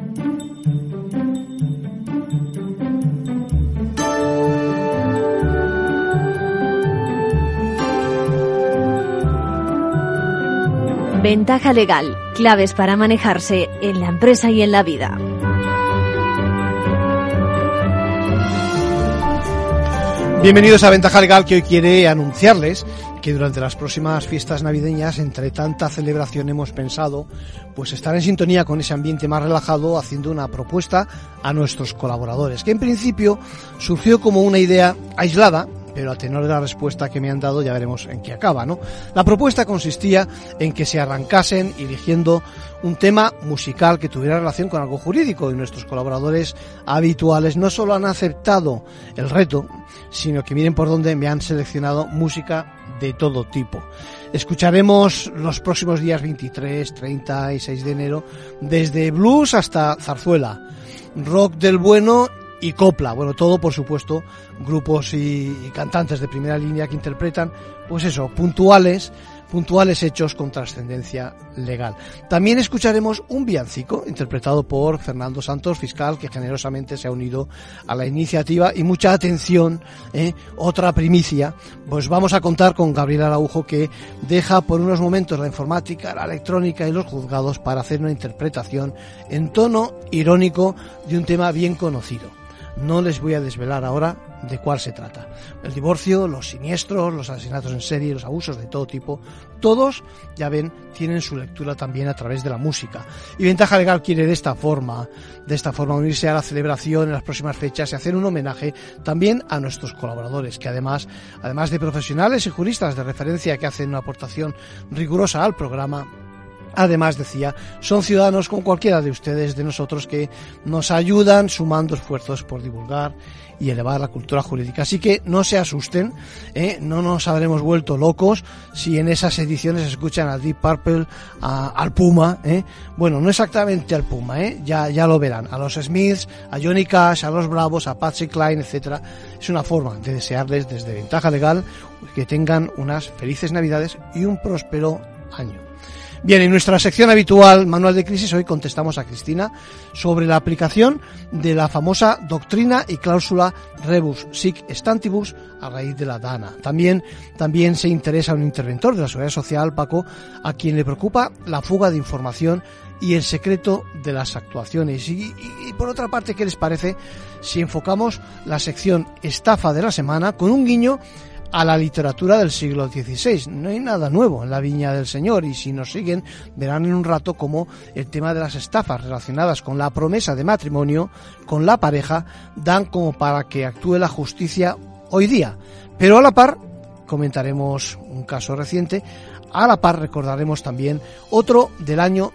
Ventaja legal, claves para manejarse en la empresa y en la vida. Bienvenidos a Ventaja Legal, que hoy quiere anunciarles que durante las próximas fiestas navideñas, entre tanta celebración, hemos pensado pues estar en sintonía con ese ambiente más relajado, haciendo una propuesta a nuestros colaboradores, que en principio surgió como una idea aislada, pero a tenor de la respuesta que me han dado ya veremos en qué acaba, ¿no? La propuesta consistía en que se arrancasen eligiendo un tema musical que tuviera relación con algo jurídico, y nuestros colaboradores habituales no solo han aceptado el reto, sino que miren por dónde me han seleccionado música de todo tipo. Escucharemos los próximos días 23, 30 y 6 de enero desde blues hasta zarzuela, rock del bueno y copla, bueno, todo por supuesto grupos y cantantes de primera línea que interpretan, pues eso, puntuales hechos con trascendencia legal. También escucharemos un villancico interpretado por Fernando Santos, fiscal, que generosamente se ha unido a la iniciativa. Y mucha atención, otra primicia, pues vamos a contar con Gabriel Araujo, que deja por unos momentos la informática, la electrónica y los juzgados para hacer una interpretación en tono irónico de un tema bien conocido. No les voy a desvelar ahora de cuál se trata. El divorcio, los siniestros, los asesinatos en serie, los abusos de todo tipo, todos, ya ven, tienen su lectura también a través de la música. Y Ventaja Legal quiere de esta forma unirse a la celebración en las próximas fechas y hacer un homenaje también a nuestros colaboradores, que además de profesionales y juristas de referencia que hacen una aportación rigurosa al programa, además, decía, son ciudadanos como cualquiera de ustedes, de nosotros, que nos ayudan sumando esfuerzos por divulgar y elevar la cultura jurídica. Así que no se asusten, no nos habremos vuelto locos si en esas ediciones escuchan a Deep Purple, al Puma, bueno, no exactamente al Puma, ya lo verán, a los Smiths, a Johnny Cash, a los Bravos, a Patsy Cline, etcétera. Es una forma de desearles desde Ventaja Legal que tengan unas felices Navidades y un próspero año. Bien, en nuestra sección habitual, Manual de Crisis, hoy contestamos a Cristina sobre la aplicación de la famosa doctrina y cláusula rebus sic stantibus a raíz de la DANA. También se interesa un interventor de la Seguridad Social, Paco, a quien le preocupa la fuga de información y el secreto de las actuaciones. Y por otra parte, ¿qué les parece si enfocamos la sección estafa de la semana con un guiño a la literatura del siglo XVI? No hay nada nuevo en la Viña del Señor, y si nos siguen verán en un rato cómo el tema de las estafas relacionadas con la promesa de matrimonio con la pareja dan como para que actúe la justicia hoy día. Pero a la par comentaremos un caso reciente, a la par recordaremos también otro del año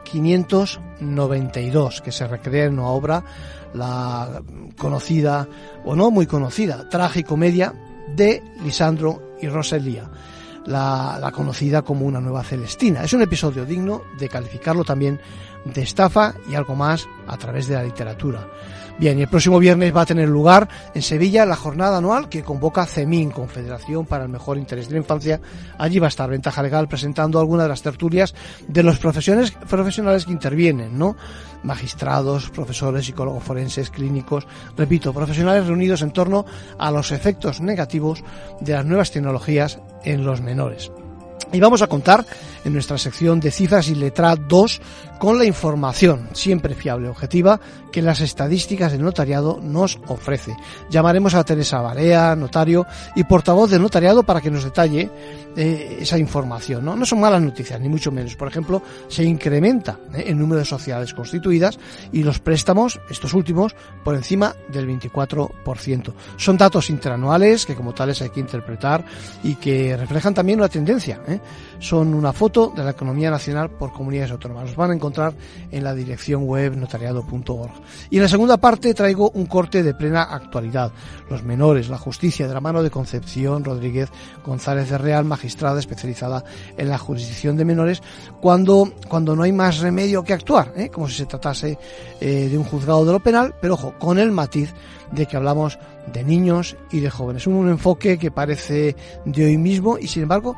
1592 que se recrea en una obra, la conocida o no muy conocida tragicomedia de Lisandro y Rosalía, la conocida como Una nueva Celestina. Es un episodio digno de calificarlo también de estafa y algo más a través de la literatura. Bien, y el próximo viernes va a tener lugar en Sevilla la jornada anual que convoca CEMIN, Confederación para el Mejor Interés de la Infancia. Allí va a estar Ventaja Legal presentando algunas de las tertulias de los profesionales que intervienen, ¿no? Magistrados, profesores, psicólogos forenses, clínicos, repito, profesionales reunidos en torno a los efectos negativos de las nuevas tecnologías en los menores. Y vamos a contar en nuestra sección de Cifras y Letra 2 con la información siempre fiable y objetiva que las estadísticas del notariado nos ofrece. Llamaremos a Teresa Barea, notario y portavoz del notariado, para que nos detalle esa información, ¿no? No son malas noticias, ni mucho menos. Por ejemplo, se incrementa el número de sociedades constituidas y los préstamos, estos últimos, por encima del 24%. Son datos interanuales que como tales hay que interpretar y que reflejan también una tendencia, Son una foto de la economía nacional por comunidades autónomas. Los van a encontrar en la dirección web notariado.org. Y en la segunda parte traigo un corte de plena actualidad. Los menores, la justicia, de la mano de Concepción Rodríguez González de Real, magistrada especializada en la jurisdicción de menores, cuando no hay más remedio que actuar, como si se tratase de un juzgado de lo penal, pero ojo, con el matiz de que hablamos de niños y de jóvenes. Un enfoque que parece de hoy mismo y, sin embargo,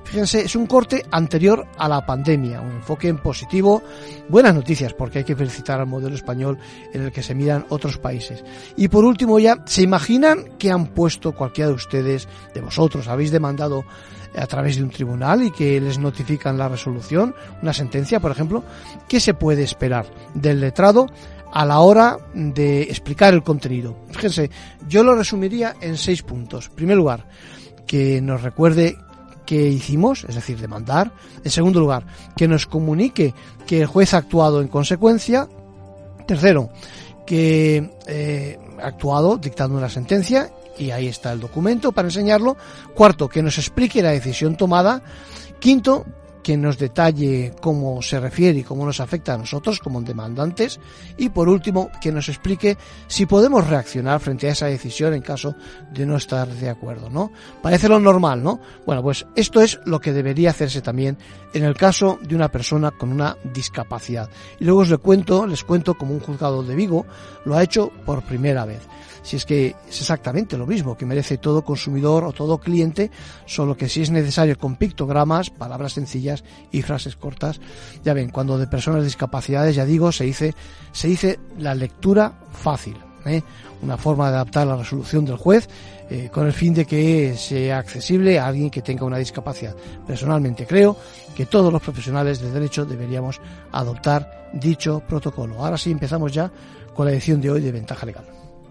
Fíjense, es un corte anterior a la pandemia, un enfoque en positivo, buenas noticias, porque hay que felicitar al modelo español en el que se miran otros países. Y por último ya, ¿se imaginan que han puesto cualquiera de ustedes, de vosotros, habéis demandado a través de un tribunal y que les notifican la resolución, una sentencia, por ejemplo? ¿Qué se puede esperar del letrado a la hora de explicar el contenido? Fíjense, yo lo resumiría en 6 puntos. En primer lugar, que nos recuerde qué hicimos, es decir, demandar. En segundo lugar, que nos comunique que el juez ha actuado en consecuencia. Tercero, que ha actuado dictando una sentencia, y ahí está el documento para enseñarlo. Cuarto, que nos explique la decisión tomada. Quinto, que nos detalle cómo se refiere y cómo nos afecta a nosotros como demandantes. Y por último, que nos explique si podemos reaccionar frente a esa decisión en caso de no estar de acuerdo, ¿no? Parece lo normal, ¿no? Bueno, pues esto es lo que debería hacerse también en el caso de una persona con una discapacidad. Y luego les cuento cómo un juzgado de Vigo lo ha hecho por primera vez. Si es que es exactamente lo mismo que merece todo consumidor o todo cliente, solo que si es necesario con pictogramas, palabras sencillas y frases cortas. Ya ven, cuando de personas discapacidades, ya digo, se dice la lectura fácil, una forma de adaptar la resolución del juez con el fin de que sea accesible a alguien que tenga una discapacidad. Personalmente creo que todos los profesionales de derecho deberíamos adoptar dicho protocolo. Ahora sí, empezamos ya con la edición de hoy de Ventaja Legal.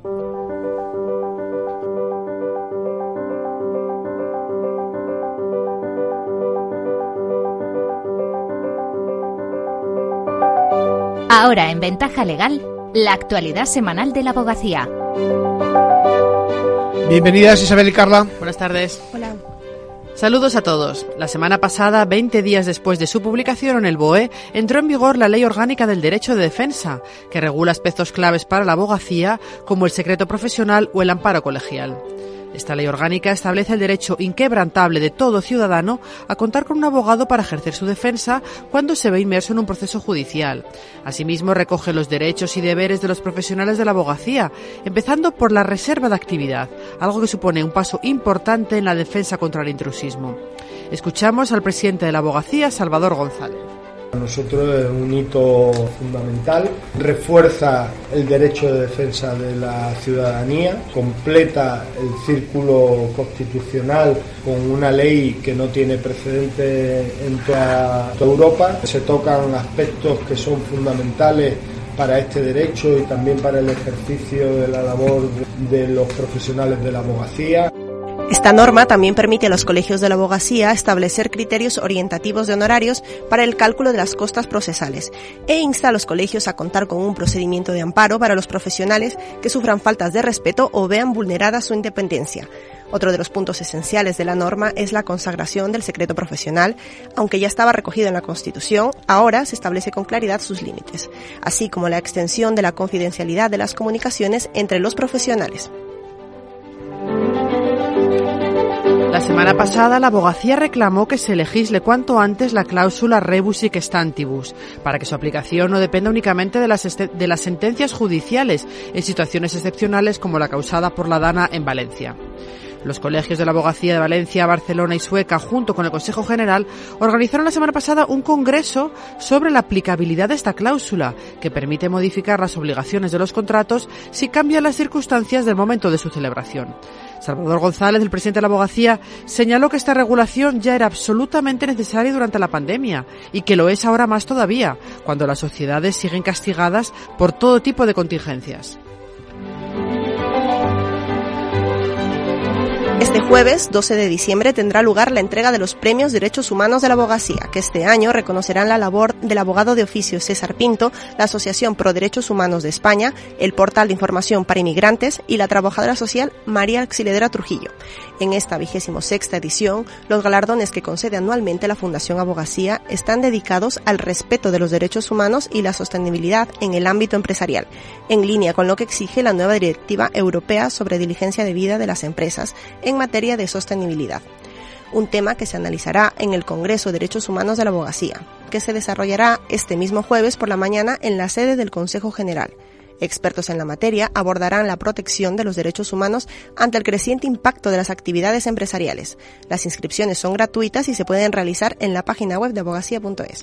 Ahora en Ventaja Legal, la actualidad semanal de la abogacía. Bienvenidas Isabel y Carla. Buenas tardes. Hola. Saludos a todos. La semana pasada, 20 días después de su publicación en el BOE, entró en vigor la Ley Orgánica del Derecho de Defensa, que regula aspectos claves para la abogacía, como el secreto profesional o el amparo colegial. Esta ley orgánica establece el derecho inquebrantable de todo ciudadano a contar con un abogado para ejercer su defensa cuando se ve inmerso en un proceso judicial. Asimismo, recoge los derechos y deberes de los profesionales de la abogacía, empezando por la reserva de actividad, algo que supone un paso importante en la defensa contra el intrusismo. Escuchamos al presidente de la abogacía, Salvador González. Para nosotros es un hito fundamental, refuerza el derecho de defensa de la ciudadanía, completa el círculo constitucional con una ley que no tiene precedente en toda Europa. Se tocan aspectos que son fundamentales para este derecho y también para el ejercicio de la labor de los profesionales de la abogacía. Esta norma también permite a los colegios de la abogacía establecer criterios orientativos de honorarios para el cálculo de las costas procesales e insta a los colegios a contar con un procedimiento de amparo para los profesionales que sufran faltas de respeto o vean vulnerada su independencia. Otro de los puntos esenciales de la norma es la consagración del secreto profesional. Aunque ya estaba recogido en la Constitución, ahora se establece con claridad sus límites, así como la extensión de la confidencialidad de las comunicaciones entre los profesionales. La semana pasada, la abogacía reclamó que se legisle cuanto antes la cláusula rebus sic stantibus, para que su aplicación no dependa únicamente de las sentencias judiciales en situaciones excepcionales como la causada por la Dana en Valencia. Los colegios de la abogacía de Valencia, Barcelona y Sueca, junto con el Consejo General, organizaron la semana pasada un congreso sobre la aplicabilidad de esta cláusula, que permite modificar las obligaciones de los contratos si cambian las circunstancias del momento de su celebración. Salvador González, el presidente de la abogacía, señaló que esta regulación ya era absolutamente necesaria durante la pandemia y que lo es ahora más todavía, cuando las sociedades siguen castigadas por todo tipo de contingencias. Este jueves, 12 de diciembre, tendrá lugar la entrega de los Premios Derechos Humanos de la Abogacía, que este año reconocerán la labor del abogado de oficio César Pinto, la Asociación Pro Derechos Humanos de España, el Portal de Información para Inmigrantes y la trabajadora social María Auxiliadora Trujillo. En esta 26ª edición, los galardones que concede anualmente la Fundación Abogacía están dedicados al respeto de los derechos humanos y la sostenibilidad en el ámbito empresarial, en línea con lo que exige la nueva Directiva Europea sobre Diligencia Debida de las Empresas en materia de sostenibilidad. Un tema que se analizará en el Congreso de Derechos Humanos de la Abogacía, que se desarrollará este mismo jueves por la mañana en la sede del Consejo General. Expertos en la materia abordarán la protección de los derechos humanos ante el creciente impacto de las actividades empresariales. Las inscripciones son gratuitas y se pueden realizar en la página web de abogacía.es.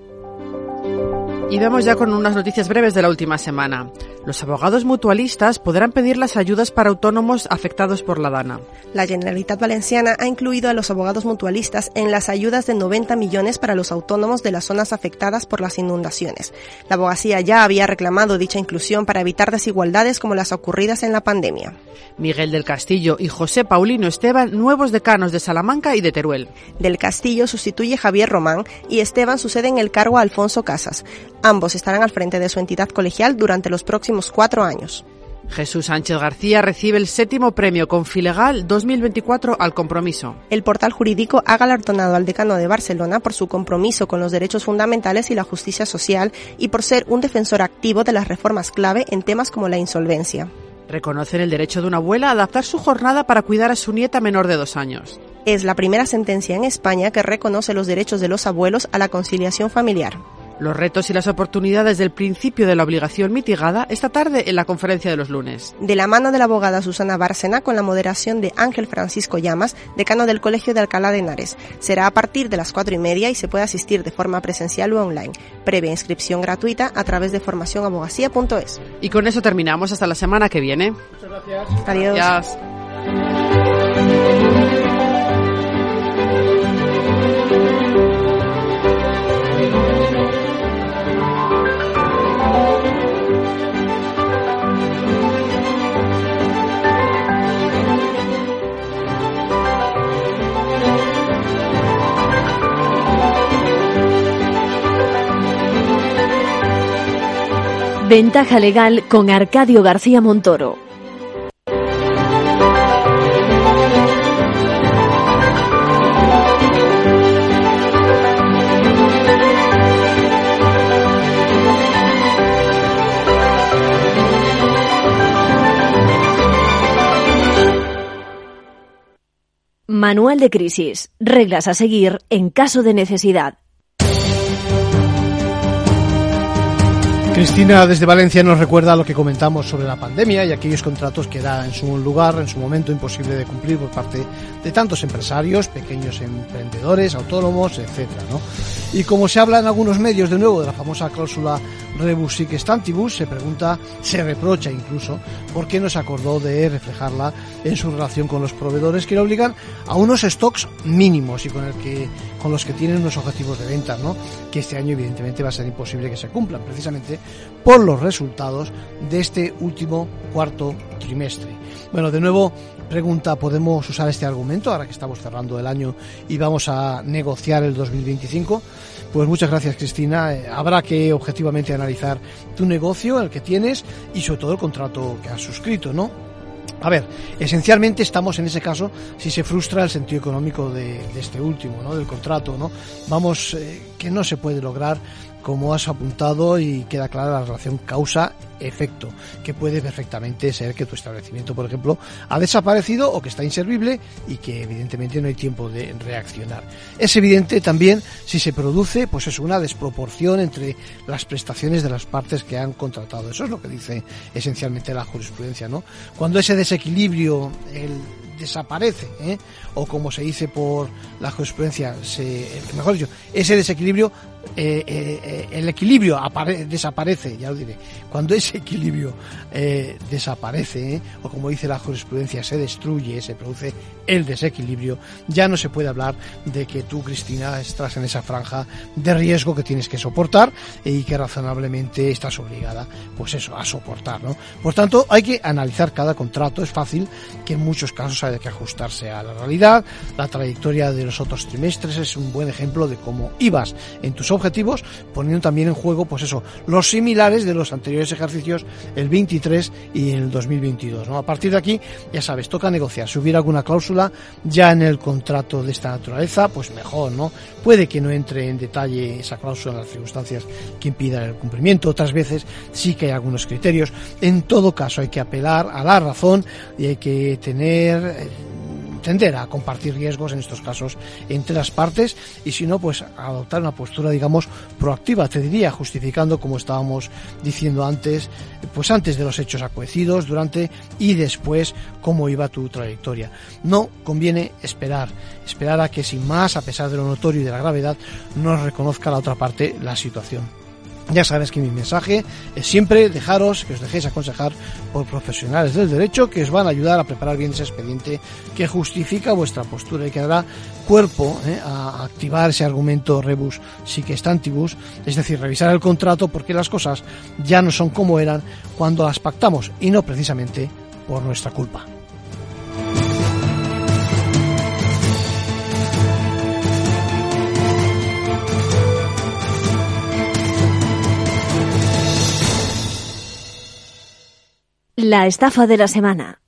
Y vamos ya con unas noticias breves de la última semana. Los abogados mutualistas podrán pedir las ayudas para autónomos afectados por la Dana. La Generalitat Valenciana ha incluido a los abogados mutualistas en las ayudas de 90 millones para los autónomos de las zonas afectadas por las inundaciones. La abogacía ya había reclamado dicha inclusión para evitar desigualdades como las ocurridas en la pandemia. Miguel del Castillo y José Paulino Esteban, nuevos decanos de Salamanca y de Teruel. Del Castillo sustituye Javier Román y Esteban sucede en el cargo a Alfonso Casas. Ambos estarán al frente de su entidad colegial durante los próximos 4 años. Jesús Sánchez García recibe el 7º premio Confilegal 2024 al compromiso. El portal jurídico ha galardonado al decano de Barcelona por su compromiso con los derechos fundamentales y la justicia social y por ser un defensor activo de las reformas clave en temas como la insolvencia. Reconocen el derecho de una abuela a adaptar su jornada para cuidar a su nieta menor de 2 años. Es la primera sentencia en España que reconoce los derechos de los abuelos a la conciliación familiar. Los retos y las oportunidades del principio de la obligación mitigada esta tarde en la conferencia de los lunes. De la mano de la abogada Susana Bárcena con la moderación de Ángel Francisco Llamas, decano del Colegio de Alcalá de Henares. Será a partir de las 4:30 y se puede asistir de forma presencial o online. Previa inscripción gratuita a través de formacionabogacía.es. Y con eso terminamos. Hasta la semana que viene. Muchas gracias. Adiós. Gracias. Ventaja legal con Arcadio García Montoro. Manual de crisis. Reglas a seguir en caso de necesidad. Cristina desde Valencia nos recuerda lo que comentamos sobre la pandemia y aquellos contratos que era en su lugar, en su momento, imposible de cumplir por parte de tantos empresarios, pequeños emprendedores, autónomos, etcétera, ¿no? Y como se habla en algunos medios de nuevo de la famosa cláusula rebus sic stantibus, se pregunta, se reprocha incluso, por qué no se acordó de reflejarla en su relación con los proveedores que le obligan a unos stocks mínimos y con los que tienen unos objetivos de ventas, ¿no? Que este año evidentemente va a ser imposible que se cumplan, precisamente por los resultados de este último cuarto trimestre. Bueno, de nuevo pregunta, ¿podemos usar este argumento ahora que estamos cerrando el año y vamos a negociar el 2025? Pues muchas gracias, Cristina. Habrá que objetivamente analizar tu negocio, el que tienes y sobre todo el contrato que has suscrito, ¿no? A ver, esencialmente estamos en ese caso si se frustra el sentido económico de este último, ¿no? Del contrato, ¿no? Vamos, que no se puede lograr, como has apuntado, y queda clara la relación causa-efecto, que puede perfectamente ser que tu establecimiento, por ejemplo, ha desaparecido o que está inservible y que evidentemente no hay tiempo de reaccionar. Es evidente también si se produce, pues es una desproporción entre las prestaciones de las partes que han contratado. Eso es lo que dice esencialmente la jurisprudencia, ¿no? Cuando ese desequilibrio desaparece, o como se dice por la jurisprudencia, mejor dicho, ese desequilibrio, el equilibrio desaparece, ya lo diré. Cuando ese equilibrio desaparece, o como dice la jurisprudencia, se destruye, se produce el desequilibrio, ya no se puede hablar de que tú, Cristina, estás en esa franja de riesgo que tienes que soportar y que razonablemente estás obligada, pues eso, a soportar, ¿no? Por tanto, hay que analizar cada contrato. Es fácil que en muchos casos haya que ajustarse a la realidad. La trayectoria de los otros trimestres es un buen ejemplo de cómo ibas en tus objetivos, poniendo también en juego, pues eso, los similares de los anteriores ejercicios, el 23 y el 2022, ¿no? A partir de aquí, ya sabes, toca negociar. Si hubiera alguna cláusula ya en el contrato de esta naturaleza, pues mejor, ¿no? Puede que no entre en detalle esa cláusula en las circunstancias que impidan el cumplimiento. Otras veces sí que hay algunos criterios. En todo caso, hay que apelar a la razón y hay que tener tender a compartir riesgos en estos casos entre las partes, y si no, pues adoptar una postura, digamos, proactiva, te diría, justificando, como estábamos diciendo antes, pues antes de los hechos acaecidos, durante y después, cómo iba tu trayectoria. No conviene esperar a que sin más, a pesar de lo notorio y de la gravedad, nos reconozca la otra parte la situación. Ya sabes que mi mensaje es siempre dejaros, que os dejéis aconsejar por profesionales del derecho que os van a ayudar a preparar bien ese expediente que justifica vuestra postura y que dará cuerpo a activar ese argumento rebus sic stantibus, es decir, revisar el contrato porque las cosas ya no son como eran cuando las pactamos y no precisamente por nuestra culpa. La estafa de la semana.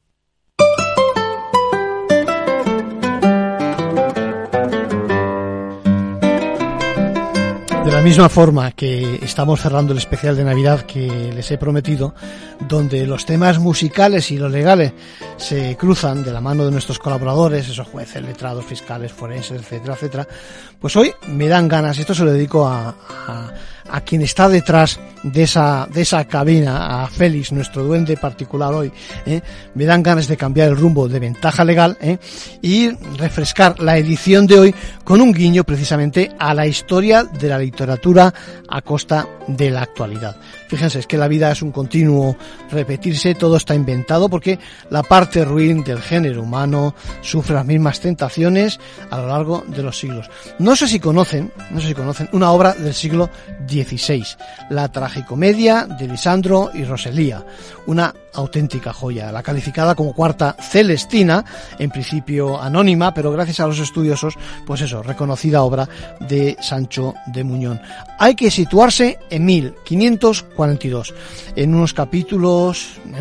De la misma forma que estamos cerrando el especial de Navidad que les he prometido, donde los temas musicales y los legales se cruzan de la mano de nuestros colaboradores, esos jueces, letrados, fiscales, forenses, etcétera, etcétera, pues hoy me dan ganas, y esto se lo dedico a quien está detrás de esa cabina, a Félix, nuestro duende particular hoy, me dan ganas de cambiar el rumbo de Ventaja Legal y refrescar la edición de hoy con un guiño precisamente a la historia de la literatura a costa de la actualidad. Fíjense, es que la vida es un continuo repetirse, todo está inventado porque la parte ruin del género humano sufre las mismas tentaciones a lo largo de los siglos. No sé si conocen una obra del siglo XVI, la tragicomedia de Lisandro y Roselía, una auténtica joya, la calificada como cuarta Celestina, en principio anónima, pero gracias a los estudiosos, pues eso, reconocida obra de Sancho de Muñón. Hay que situarse en 1542. En un capítulo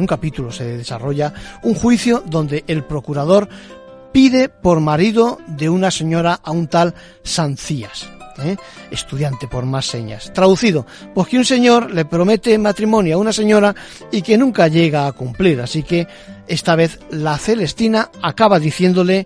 se desarrolla un juicio donde el procurador pide por marido de una señora a un tal Sancías. Estudiante por más señas. Traducido, pues que un señor le promete matrimonio a una señora y que nunca llega a cumplir, así que esta vez la Celestina acaba diciéndole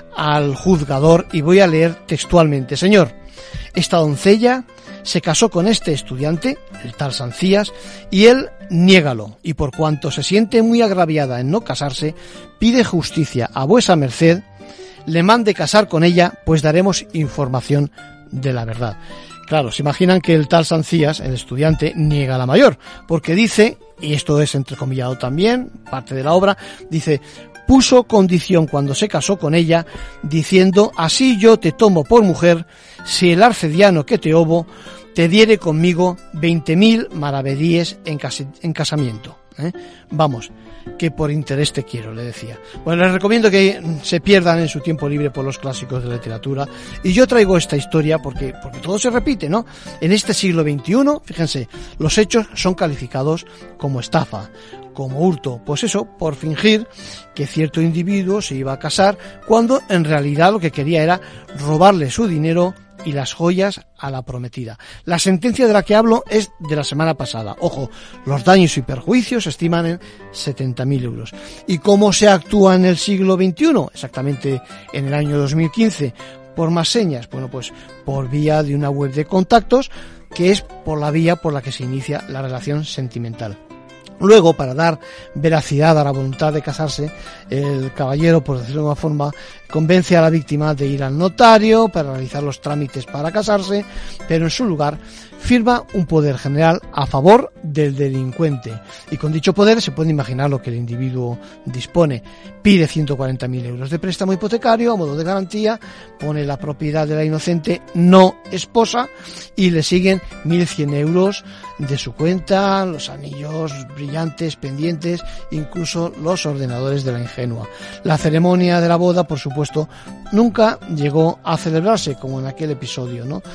al juzgador, y voy a leer textualmente: señor, esta doncella se casó con este estudiante, el tal Sancías, y él niégalo, y por cuanto se siente muy agraviada en no casarse, pide justicia a vuesa merced, le mande casar con ella, pues daremos información de la verdad. Claro, se imaginan que el tal Sancías, el estudiante, niega a la mayor, porque dice, y esto es entrecomillado también, parte de la obra, dice: puso condición cuando se casó con ella, diciendo: así yo te tomo por mujer, si el arcediano que te obo te diere conmigo 20.000 maravedíes en casamiento. Vamos, que por interés te quiero, le decía. Bueno, les recomiendo que se pierdan en su tiempo libre por los clásicos de la literatura, y yo traigo esta historia porque todo se repite, ¿no? En este siglo XXI, fíjense, los hechos son calificados como estafa, como hurto, pues eso, por fingir que cierto individuo se iba a casar cuando en realidad lo que quería era robarle su dinero y las joyas a la prometida. La sentencia de la que hablo es de la semana pasada. Ojo, los daños y perjuicios se estiman en 70.000 euros. ¿Y cómo se actúa en el siglo XXI? Exactamente en el año 2015. ¿Por más señas? Bueno, pues por vía de una web de contactos, que es por la vía por la que se inicia la relación sentimental. Luego, para dar veracidad a la voluntad de casarse, el caballero, por decirlo de una forma, convence a la víctima de ir al notario para realizar los trámites para casarse, pero en su lugar firma un poder general a favor del delincuente. Y con dicho poder se puede imaginar lo que el individuo dispone. Pide 140.000 euros de préstamo hipotecario a modo de garantía, pone la propiedad de la inocente no esposa y le siguen 1.100 euros de su cuenta, los anillos brillantes, pendientes, incluso los ordenadores de la ingenua. La ceremonia de la boda, por supuesto, nunca llegó a celebrarse, como en aquel episodio, ¿no?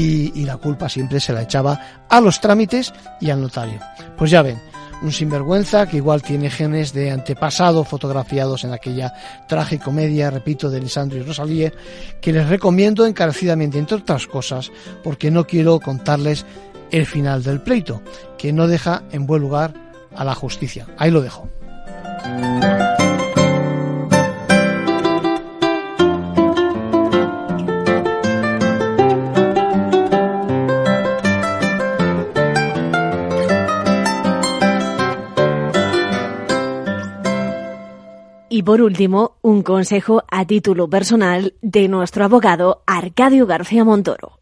Y la culpa siempre se la echaba a los trámites y al notario. Pues ya ven, un sinvergüenza que igual tiene genes de antepasado fotografiados en aquella tragicomedia, repito, de Lisandro y Rosalía, que les recomiendo encarecidamente, entre otras cosas, porque no quiero contarles el final del pleito, que no deja en buen lugar a la justicia. Ahí lo dejo. por último, un consejo a título personal de nuestro abogado Arcadio García Montoro.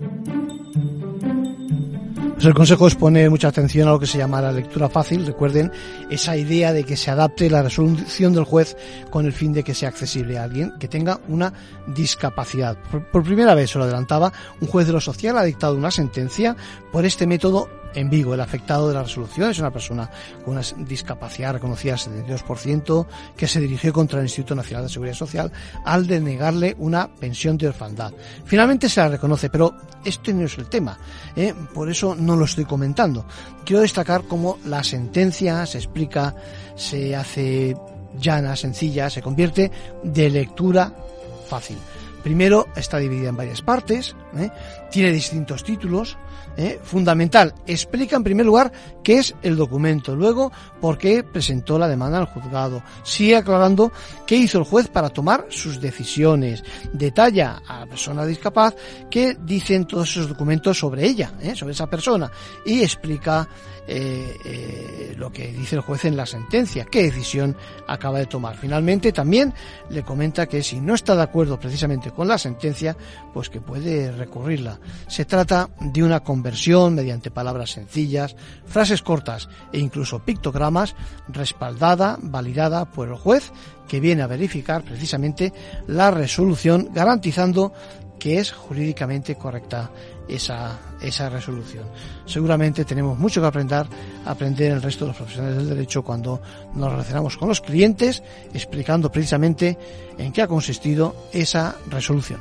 Pues el consejo es poner mucha atención a lo que se llama la lectura fácil. Recuerden esa idea de que se adapte la resolución del juez con el fin de que sea accesible a alguien que tenga una discapacidad. Por primera vez, se lo adelantaba, un juez de lo social ha dictado una sentencia por este método en Vigo. El afectado de la resolución es una persona con una discapacidad reconocida al 72% que se dirigió contra el Instituto Nacional de Seguridad Social al denegarle una pensión de orfandad. Finalmente se la reconoce, pero este no es el tema, por eso no lo estoy comentando. Quiero destacar cómo la sentencia se explica, se hace llana, sencilla, se convierte de lectura fácil. Primero, está dividida en varias partes, tiene distintos títulos. Fundamental, explica en primer lugar qué es el documento, luego por qué presentó la demanda al juzgado, sigue aclarando qué hizo el juez para tomar sus decisiones, detalla a la persona discapaz qué dicen todos esos documentos sobre ella, sobre esa persona, y explica lo que dice el juez en la sentencia, qué decisión acaba de tomar. Finalmente también le comenta que si no está de acuerdo precisamente con la sentencia, pues que puede recurrirla. Se trata de una conversión mediante palabras sencillas, frases cortas e incluso pictogramas, respaldada, validada por el juez, que viene a verificar precisamente la resolución, garantizando que es jurídicamente correcta esa resolución. Seguramente tenemos mucho que aprender el resto de los profesionales del derecho cuando nos relacionamos con los clientes, explicando precisamente en qué ha consistido esa resolución.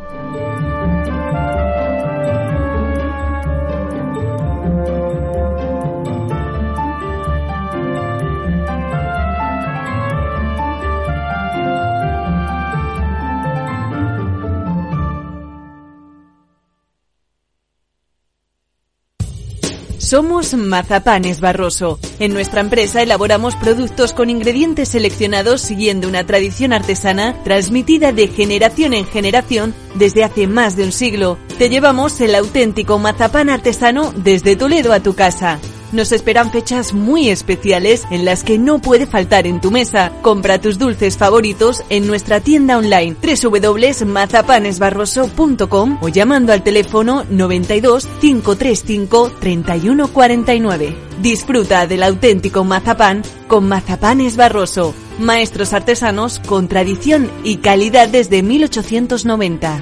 Somos Mazapanes Barroso. En nuestra empresa elaboramos productos con ingredientes seleccionados siguiendo una tradición artesana transmitida de generación en generación desde hace más de un siglo. Te llevamos el auténtico mazapán artesano desde Toledo a tu casa. Nos esperan fechas muy especiales en las que no puede faltar en tu mesa. Compra tus dulces favoritos en nuestra tienda online www.mazapanesbarroso.com o llamando al teléfono 92 535 3149. Disfruta del auténtico mazapán con Mazapanes Barroso. Maestros artesanos con tradición y calidad desde 1890.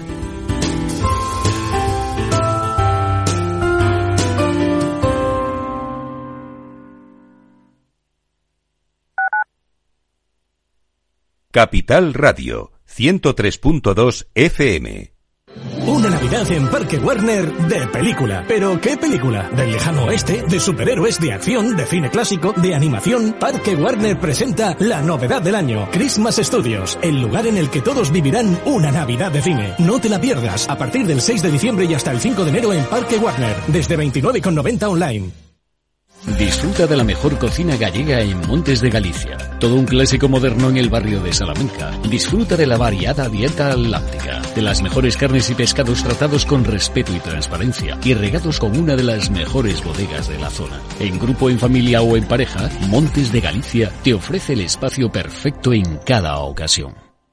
Capital Radio, 103.2 FM. Una Navidad en Parque Warner de película. ¿Pero qué película? ¿Del lejano oeste? ¿De superhéroes? ¿De acción? ¿De cine clásico? ¿De animación? Parque Warner presenta la novedad del año, Christmas Studios, el lugar en el que todos vivirán una Navidad de cine. No te la pierdas, a partir del 6 de diciembre y hasta el 5 de enero en Parque Warner, desde 29,90 online. Disfruta de la mejor cocina gallega en Montes de Galicia. Todo un clásico moderno en el barrio de Salamanca. Disfruta de la variada dieta atlántica, de las mejores carnes y pescados tratados con respeto y transparencia y regados con una de las mejores bodegas de la zona. En grupo, en familia o en pareja, Montes de Galicia te ofrece el espacio perfecto en cada ocasión.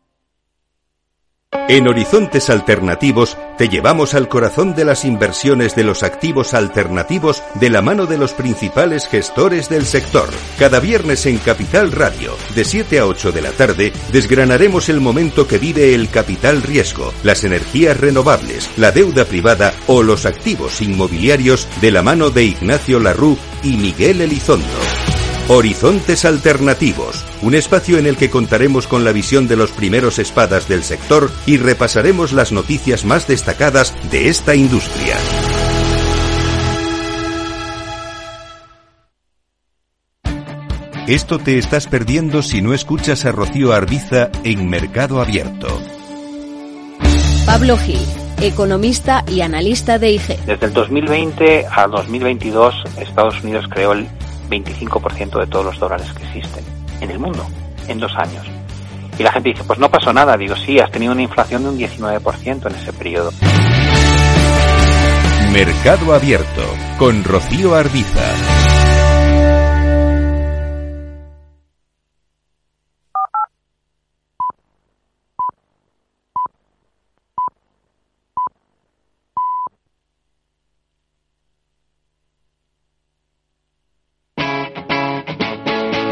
En Horizontes Alternativos te llevamos al corazón de las inversiones de los activos alternativos de la mano de los principales gestores del sector. Cada viernes en Capital Radio, de 7 a 8 de la tarde, desgranaremos el momento que vive el capital riesgo, las energías renovables, la deuda privada o los activos inmobiliarios de la mano de Ignacio Larrú y Miguel Elizondo. Horizontes Alternativos, un espacio en el que contaremos con la visión de los primeros espadas del sector y repasaremos las noticias más destacadas de esta industria. Esto te estás perdiendo si no escuchas a Rocío Arbiza en Mercado Abierto. Pablo Gil, economista y analista de IG. Desde el 2020 al 2022, Estados Unidos creó el 25% de todos los dólares que existen en el mundo, en 2 años. Y la gente dice, pues no pasó nada. Digo, sí, has tenido una inflación de un 19% en ese periodo. Mercado Abierto, con Rocío Arbiza.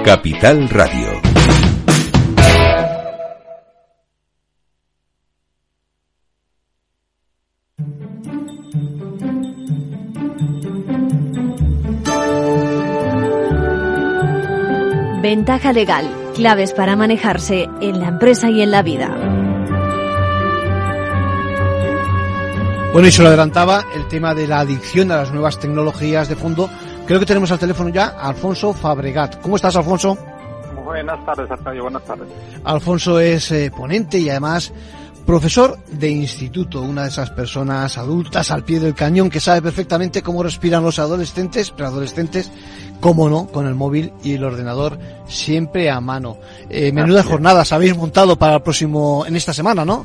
Capital Radio. Ventaja legal, claves para manejarse en la empresa y en la vida. Bueno, y se lo adelantaba el tema de la adicción a las nuevas tecnologías de fondo. Creo que tenemos al teléfono ya a Alfonso Fabregat. ¿Cómo estás, Alfonso? Buenas tardes, Arcadio, buenas tardes. Alfonso es ponente y además profesor de instituto, una de esas personas adultas al pie del cañón que sabe perfectamente cómo respiran los adolescentes, preadolescentes, cómo no, con el móvil y el ordenador siempre a mano. Menudas jornadas habéis montado para el próximo, en esta semana, ¿no?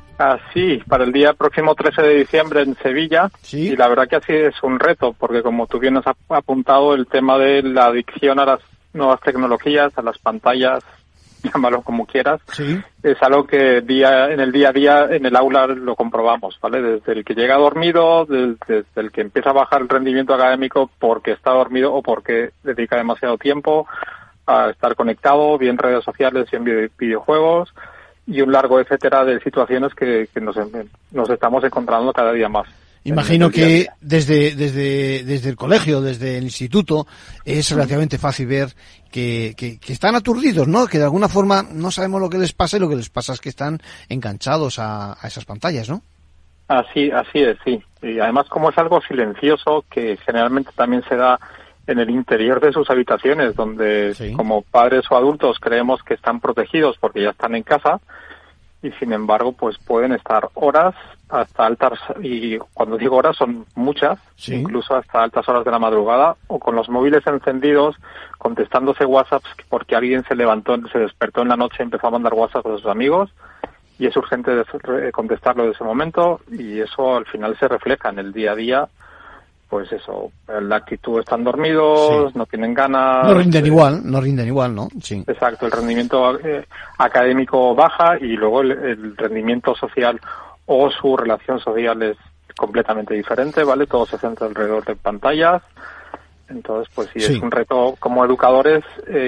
Sí, para el día próximo 13 de diciembre en Sevilla. ¿Sí? Y la verdad que así es un reto, porque como tú bien has apuntado, el tema de la adicción a las nuevas tecnologías, a las pantallas, llámalo como quieras, ¿sí? Es algo que en el día a día en el aula lo comprobamos, ¿vale? Desde el que llega dormido, desde el que empieza a bajar el rendimiento académico porque está dormido o porque dedica demasiado tiempo a estar conectado, bien redes sociales, bien videojuegos, y un largo etcétera de situaciones que nos estamos encontrando cada día más. Imagino que desde el colegio, desde el instituto, es relativamente fácil ver que están aturdidos, ¿no? Que de alguna forma no sabemos lo que les pasa y lo que les pasa es que están enganchados a esas pantallas, ¿no? Así es, sí. Y además como es algo silencioso que generalmente también se da en el interior de sus habitaciones, donde sí, como padres o adultos creemos que están protegidos porque ya están en casa, y sin embargo pues pueden estar horas hasta altas, y cuando digo horas son muchas, sí, incluso hasta altas horas de la madrugada, o con los móviles encendidos contestándose WhatsApps porque alguien se despertó en la noche y empezó a mandar WhatsApp a sus amigos y es urgente contestarlo de ese momento, y eso al final se refleja en el día a día. Pues eso, la actitud, están dormidos, sí, no tienen ganas. No rinden igual, ¿no? Sí. Exacto, el rendimiento académico baja y luego el rendimiento social o su relación social es completamente diferente, ¿vale? Todo se centra alrededor de pantallas. Entonces, pues sí, es un reto, como educadores,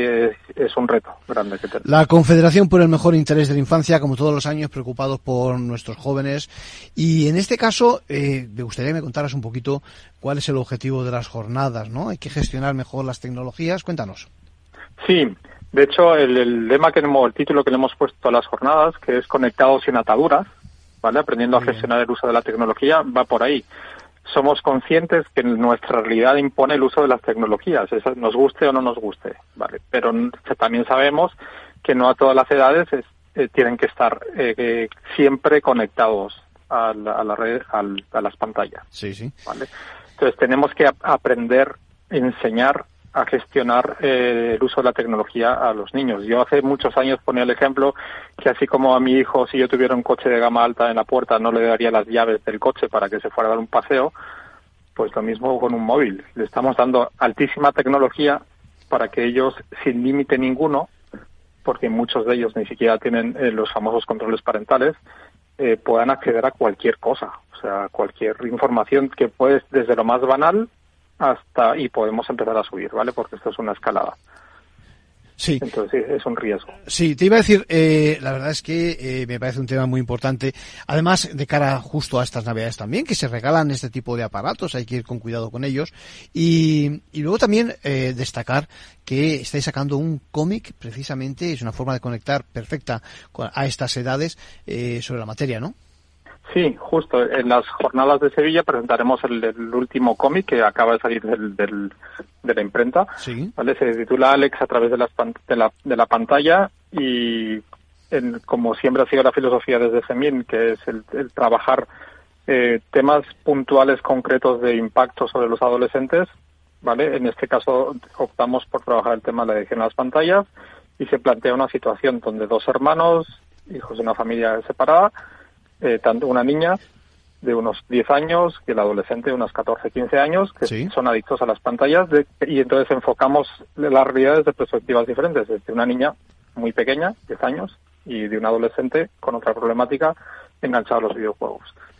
es un reto grande que tenemos. La Confederación por el Mejor Interés de la Infancia, como todos los años, preocupados por nuestros jóvenes. Y en este caso, me gustaría que me contaras un poquito cuál es el objetivo de las jornadas, ¿no? Hay que gestionar mejor las tecnologías. Cuéntanos. Sí, de hecho, el título que le hemos puesto a las jornadas, que es Conectados sin ataduras, ¿vale? Aprendiendo a gestionar el uso de la tecnología, va por ahí. Somos conscientes que nuestra realidad impone el uso de las tecnologías, eso nos guste o no nos guste, ¿vale? Pero también sabemos que no a todas las edades tienen que estar siempre conectados a la red, a las pantallas. Sí, sí. ¿Vale? Entonces tenemos que aprender, enseñar a gestionar el uso de la tecnología a los niños. Yo hace muchos años ponía el ejemplo que así como a mi hijo, si yo tuviera un coche de gama alta en la puerta, no le daría las llaves del coche para que se fuera a dar un paseo, pues lo mismo con un móvil. Le estamos dando altísima tecnología para que ellos, sin límite ninguno, porque muchos de ellos ni siquiera tienen los famosos controles parentales, puedan acceder a cualquier cosa. O sea, cualquier información que puede, desde lo más banal y podemos empezar a subir, ¿vale? Porque esto es una escalada. Sí. Entonces es un riesgo. Sí, te iba a decir, la verdad es que me parece un tema muy importante. Además, de cara justo a estas navidades también, que se regalan este tipo de aparatos, hay que ir con cuidado con ellos. Y luego también destacar que estáis sacando un cómic, precisamente, es una forma de conectar perfecta a estas edades sobre la materia, ¿no? Sí, justo. En las jornadas de Sevilla presentaremos el último cómic que acaba de salir de la imprenta. Sí. ¿Vale? Se titula Alex a través de la pantalla y como siempre ha sido la filosofía desde CEMIN, que es el trabajar temas puntuales concretos de impacto sobre los adolescentes, ¿vale? En este caso optamos por trabajar el tema de la adicción a las pantallas y se plantea una situación donde dos hermanos, hijos de una familia separada, tanto una niña de unos 10 años y el adolescente de unos 14, 15 años, que sí, son adictos a las pantallas, y entonces enfocamos las realidades de perspectivas diferentes, desde una niña muy pequeña, 10 años, y de un adolescente con otra problemática enganchado a los videojuegos.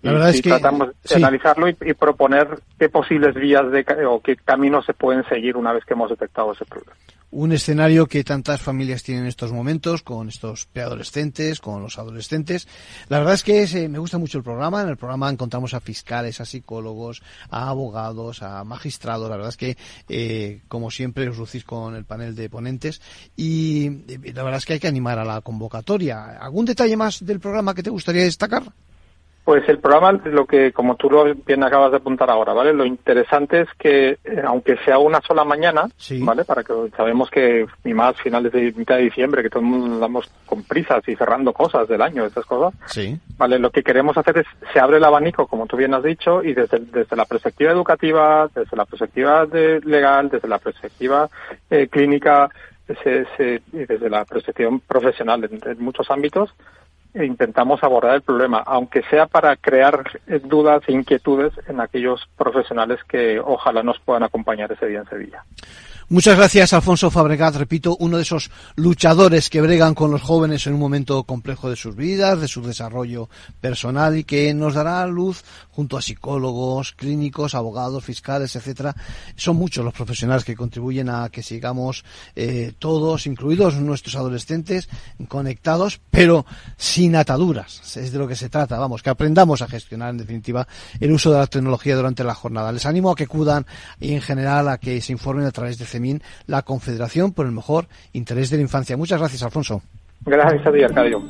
La verdad es que tratamos de analizarlo y proponer qué posibles vías o qué caminos se pueden seguir una vez que hemos detectado ese problema. Un escenario que tantas familias tienen en estos momentos, con estos preadolescentes, con los adolescentes. La verdad es que me gusta mucho el programa. En el programa encontramos a fiscales, a psicólogos, a abogados, a magistrados. La verdad es que, como siempre, os lucís con el panel de ponentes. Y la verdad es que hay que animar a la convocatoria. ¿Algún detalle más del programa que te gustaría destacar? Pues el programa, lo que, como tú bien acabas de apuntar ahora, ¿vale? Lo interesante es que, aunque sea una sola mañana, ¿vale? Para que sabemos que, y más finales de mitad de diciembre, que todo el mundo andamos con prisas y cerrando cosas del año, estas cosas. Sí. Vale, lo que queremos hacer es, se abre el abanico, como tú bien has dicho, y desde la perspectiva educativa, desde la perspectiva legal, desde la perspectiva clínica, y desde la perspectiva profesional en muchos ámbitos, intentamos abordar el problema, aunque sea para crear dudas e inquietudes en aquellos profesionales que ojalá nos puedan acompañar ese día en Sevilla. Muchas gracias, Alfonso Fabregat, repito, uno de esos luchadores que bregan con los jóvenes en un momento complejo de sus vidas, de su desarrollo personal, y que nos dará luz junto a psicólogos, clínicos, abogados, fiscales, etcétera. Son muchos los profesionales que contribuyen a que sigamos todos, incluidos nuestros adolescentes, conectados, pero sin ataduras. Es de lo que se trata, vamos, que aprendamos a gestionar, en definitiva, el uso de la tecnología durante la jornada. Les animo a que acudan y, en general, a que se informen a través de CEMIN, la Confederación por el Mejor Interés de la Infancia. Muchas gracias, Alfonso. Gracias a ti, Arcadio.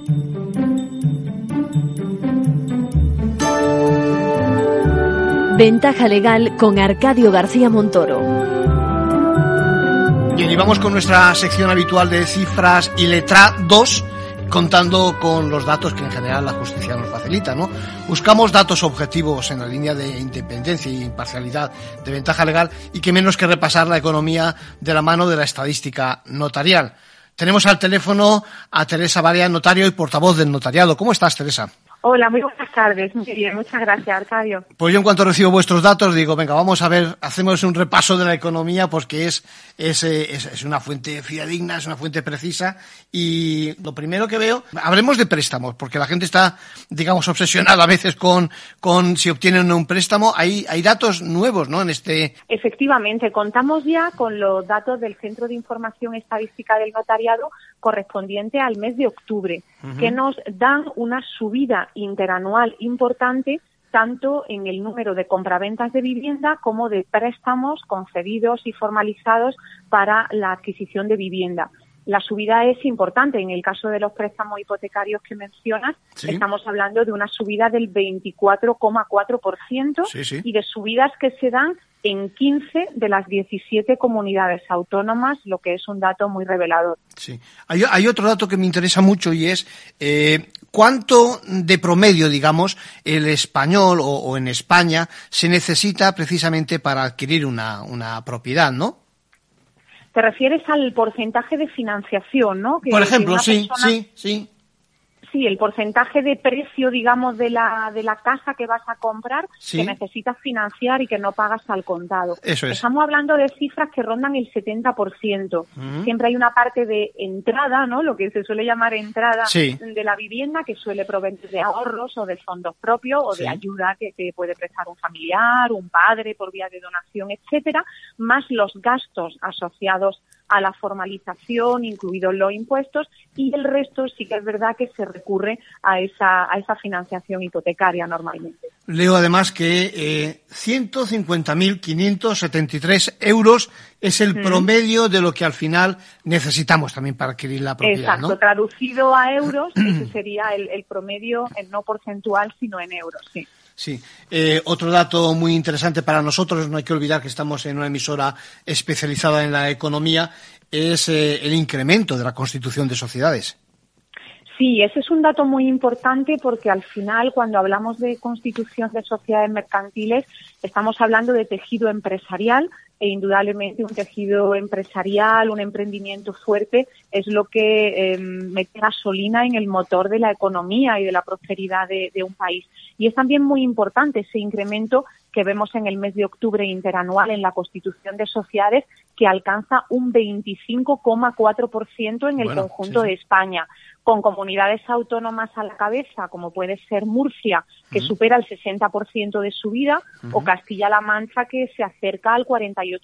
Ventaja Legal con Arcadio García Montoro. Bien, y vamos con nuestra sección habitual de cifras y letra 2, contando con los datos que en general la justicia nos facilita, ¿no? Buscamos datos objetivos en la línea de independencia y imparcialidad de Ventaja Legal, y que menos que repasar la economía de la mano de la estadística notarial. Tenemos al teléfono a Teresa Barea, notario y portavoz del notariado. ¿Cómo estás, Teresa? Hola, muy buenas tardes. Muy bien, muchas gracias, Arcadio. Pues yo, en cuanto recibo vuestros datos, digo, venga, vamos a ver, hacemos un repaso de la economía, porque es una fuente fidedigna, es una fuente precisa. Y lo primero que veo, hablemos de préstamos, porque la gente está, digamos, obsesionada a veces con si obtienen un préstamo. Hay datos nuevos, ¿no? Efectivamente, contamos ya con los datos del Centro de Información Estadística del Notariado correspondiente al mes de octubre, que nos dan una subida interanual importante tanto en el número de compraventas de vivienda como de préstamos concedidos y formalizados para la adquisición de vivienda. La subida es importante. En el caso de los préstamos hipotecarios que mencionas, estamos hablando de una subida del 24,4% y de subidas que se dan en 15 de las 17 comunidades autónomas, lo que es un dato muy revelador. Sí. Hay otro dato que me interesa mucho, y es cuánto de promedio, digamos, el español o en España se necesita precisamente para adquirir una propiedad, ¿no? Te refieres al porcentaje de financiación, ¿no? Por ejemplo, sí. Sí, el porcentaje de precio, digamos, de la casa que vas a comprar, que necesitas financiar y que no pagas al contado. Eso es. Estamos hablando de cifras que rondan el 70%. Siempre hay una parte de entrada, ¿no? Lo que se suele llamar entrada de la vivienda, que suele provenir de ahorros o de fondos propios o de ayuda que te puede prestar un familiar, un padre por vía de donación, etcétera, más los gastos asociados a la formalización, incluidos los impuestos, y el resto sí que es verdad que se recurre a esa financiación hipotecaria normalmente. Leo además que 150.573 euros es el promedio de lo que al final necesitamos también para adquirir la propiedad. Exacto, ¿no? Traducido a euros, ese sería el promedio, no porcentual, sino en euros, sí. Sí. Otro dato muy interesante para nosotros, no hay que olvidar que estamos en una emisora especializada en la economía, es el incremento de la constitución de sociedades. Sí, ese es un dato muy importante, porque al final, cuando hablamos de constitución de sociedades mercantiles, estamos hablando de tejido empresarial, e indudablemente un tejido empresarial, un emprendimiento fuerte, es lo que mete gasolina en el motor de la economía y de la prosperidad de un país. Y es también muy importante ese incremento que vemos en el mes de octubre interanual en la constitución de sociedades, que alcanza un 25,4% en el conjunto de España. con comunidades autónomas a la cabeza, como puede ser Murcia, que supera el 60% de subida, o Castilla-La Mancha, que se acerca al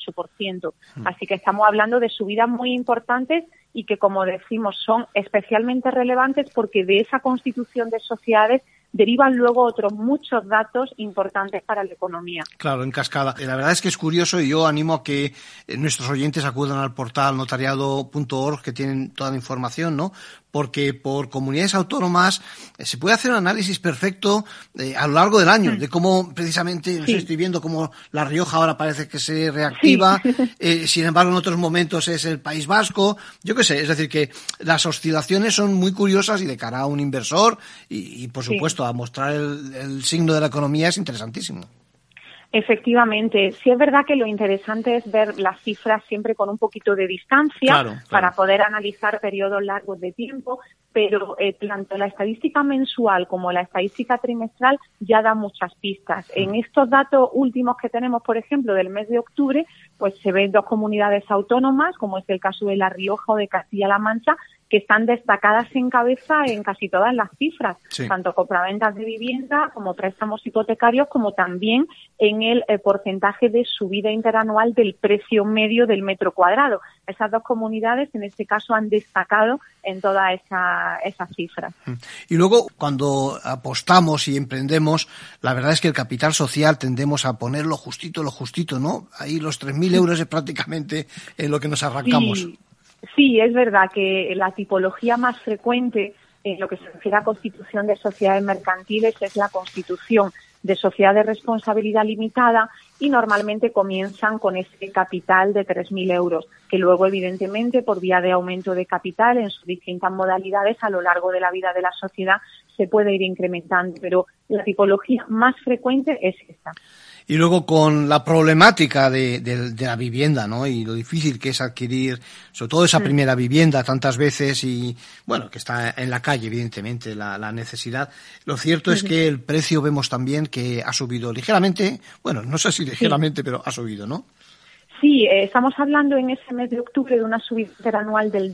48%. Así que estamos hablando de subidas muy importantes y que, como decimos, son especialmente relevantes porque de esa constitución de sociedades derivan luego otros muchos datos importantes para la economía. Claro, en cascada. La verdad es que es curioso y yo animo a que nuestros oyentes acudan al portal notariado.org, que tienen toda la información, ¿no? Porque por comunidades autónomas se puede hacer un análisis perfecto a lo largo del año, de cómo precisamente, no sé, estoy viendo cómo La Rioja ahora parece que se reactiva, sin embargo en otros momentos es el País Vasco, yo qué sé, es decir que las oscilaciones son muy curiosas y de cara a un inversor y por supuesto a mostrar el signo de la economía es interesantísimo. Efectivamente, sí es verdad que lo interesante es ver las cifras siempre con un poquito de distancia para poder analizar periodos largos de tiempo, pero tanto la estadística mensual como la estadística trimestral ya da muchas pistas. En estos datos últimos que tenemos, por ejemplo, del mes de octubre, pues se ven 2 comunidades autónomas, como es el caso de La Rioja o de Castilla-La Mancha, que están destacadas en cabeza en casi todas las cifras, tanto compraventas de vivienda como préstamos hipotecarios, como también en el porcentaje de subida interanual del precio medio del metro cuadrado. Esas 2 comunidades, en este caso, han destacado en todas esas cifras. Y luego, cuando apostamos y emprendemos, la verdad es que el capital social tendemos a poner lo justito, ¿no? Ahí los 3.000 euros es prácticamente en lo que nos arrancamos. Sí, es verdad que la tipología más frecuente en lo que se refiere a constitución de sociedades mercantiles es la constitución de sociedad de responsabilidad limitada y normalmente comienzan con ese capital de 3.000 euros, que luego evidentemente por vía de aumento de capital en sus distintas modalidades a lo largo de la vida de la sociedad se puede ir incrementando, pero la tipología más frecuente es esta. Y luego con la problemática de la vivienda, ¿no? Y lo difícil que es adquirir, sobre todo esa primera vivienda tantas veces y, bueno, que está en la calle, evidentemente, la necesidad. Lo cierto es que el precio vemos también que ha subido ligeramente, bueno, no sé si ligeramente, pero ha subido, ¿no? Sí, estamos hablando en ese mes de octubre de una subida interanual del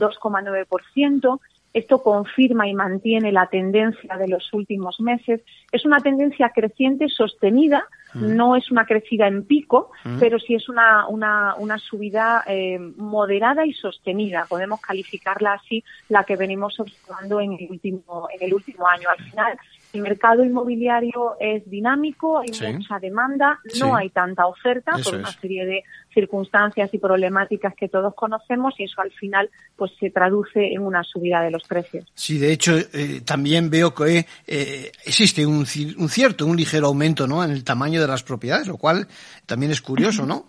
2,9%. Esto confirma y mantiene la tendencia de los últimos meses. Es una tendencia creciente sostenida, no es una crecida en pico, pero sí es una subida moderada y sostenida. Podemos calificarla así, la que venimos observando en el último año. Al final, el mercado inmobiliario es dinámico, hay mucha demanda, no hay tanta oferta por una serie de circunstancias y problemáticas que todos conocemos y eso al final pues se traduce en una subida de los precios. Sí, de hecho también veo que existe un ligero aumento, ¿no?, en el tamaño de las propiedades, lo cual también es curioso, ¿no?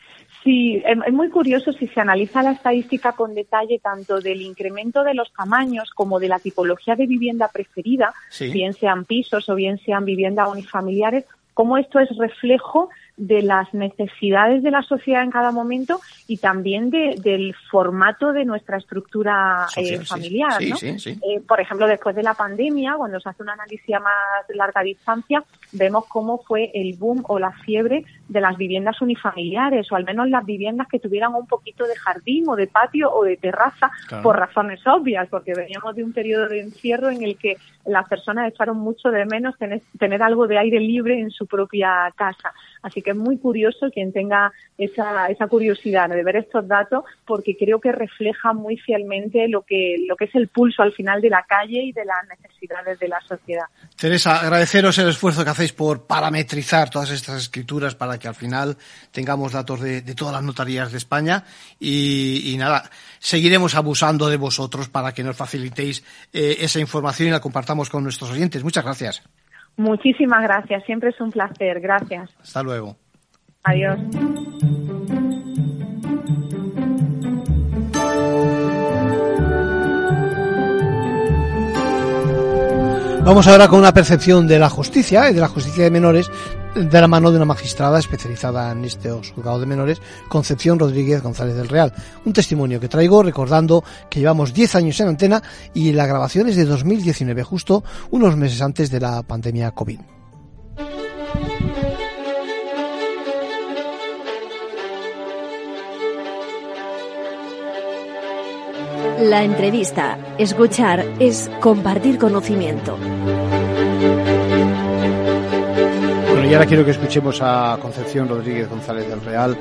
Sí, es muy curioso si se analiza la estadística con detalle tanto del incremento de los tamaños como de la tipología de vivienda preferida, bien sean pisos o bien sean viviendas unifamiliares, cómo esto es reflejo de las necesidades de la sociedad en cada momento y también del formato de nuestra estructura familiar, ¿no? Por ejemplo, después de la pandemia, cuando se hace un análisis a más larga distancia, vemos cómo fue el boom o la fiebre de las viviendas unifamiliares, o al menos las viviendas que tuvieran un poquito de jardín o de patio o de terraza, por razones obvias, porque veníamos de un periodo de encierro en el que las personas echaron mucho de menos tener algo de aire libre en su propia casa. Así que es muy curioso quien tenga esa curiosidad de ver estos datos, porque creo que refleja muy fielmente lo que es el pulso al final de la calle y de las necesidades de la sociedad. Teresa, agradeceros el esfuerzo que hacéis por parametrizar todas estas escrituras para que al final tengamos datos de todas las notarías de España y nada, seguiremos abusando de vosotros para que nos facilitéis esa información y la compartamos con nuestros oyentes. Muchas gracias. Muchísimas gracias, siempre es un placer. Gracias. Hasta luego. Adiós. Vamos ahora con una percepción de la justicia y de la justicia de menores de la mano de una magistrada especializada en estos juzgados de menores, Concepción Rodríguez González del Real. Un testimonio que traigo recordando que llevamos 10 años en antena y la grabación es de 2019, justo unos meses antes de la pandemia COVID. La entrevista. Escuchar es compartir conocimiento. Bueno, y ahora quiero que escuchemos a Concepción Rodríguez González del Real.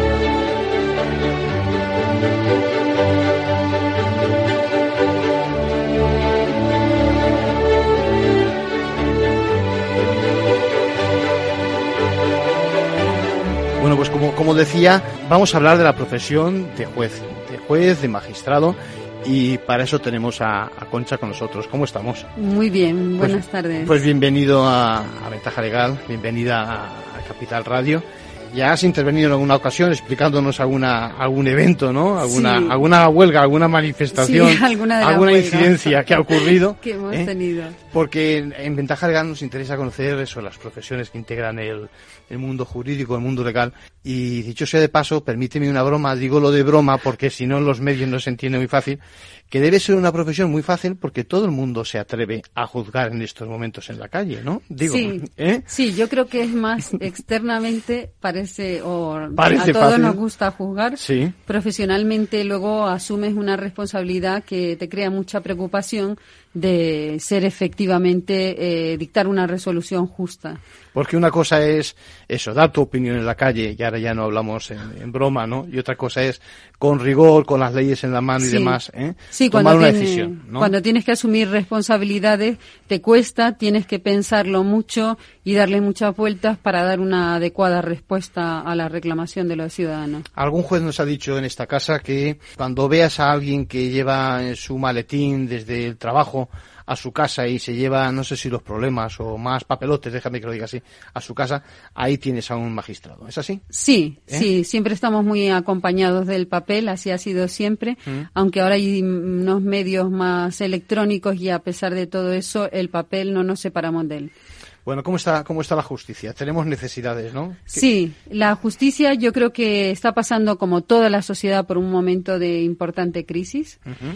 Bueno, pues como decía, vamos a hablar de la profesión de juez, de magistrado, y para eso tenemos a Concha con nosotros. ¿Cómo estamos? Muy bien, buenas tardes. Pues bienvenido a Ventaja Legal, bienvenida a Capital Radio. Ya has intervenido en alguna ocasión explicándonos algún evento, ¿no? Alguna huelga, alguna manifestación, sí, alguna incidencia que ha ocurrido. que hemos tenido. Porque en Ventaja Legal nos interesa conocer eso, las profesiones que integran el mundo jurídico, el mundo legal. Y dicho sea de paso, permíteme una broma, digo lo de broma porque si no en los medios no se entiende muy fácil, que debe ser una profesión muy fácil porque todo el mundo se atreve a juzgar en estos momentos en la calle, ¿no? Digo, sí, yo creo que es más externamente parece a todos fácil. Nos gusta juzgar. Sí. Profesionalmente luego asumes una responsabilidad que te crea mucha preocupación de ser efectivamente dictar una resolución justa. Porque una cosa es eso, dar tu opinión en la calle, y ahora ya no hablamos en broma, ¿no? Y otra cosa es con rigor, con las leyes en la mano y demás, Sí, tomar una decisión, ¿no? Cuando tienes que asumir responsabilidades, te cuesta, tienes que pensarlo mucho y darle muchas vueltas para dar una adecuada respuesta a la reclamación de los ciudadanos. Algún juez nos ha dicho en esta casa que cuando veas a alguien que lleva en su maletín desde el trabajo a su casa y se lleva, no sé si los problemas o más papelotes, déjame que lo diga así, a su casa, ahí tienes a un magistrado. ¿Es así? Sí, sí, siempre estamos muy acompañados del papel, así ha sido siempre, aunque ahora hay unos medios más electrónicos y a pesar de todo eso, el papel no nos separamos de él. Bueno, ¿cómo está la justicia? Tenemos necesidades, ¿no? Sí, la justicia yo creo que está pasando como toda la sociedad por un momento de importante crisis,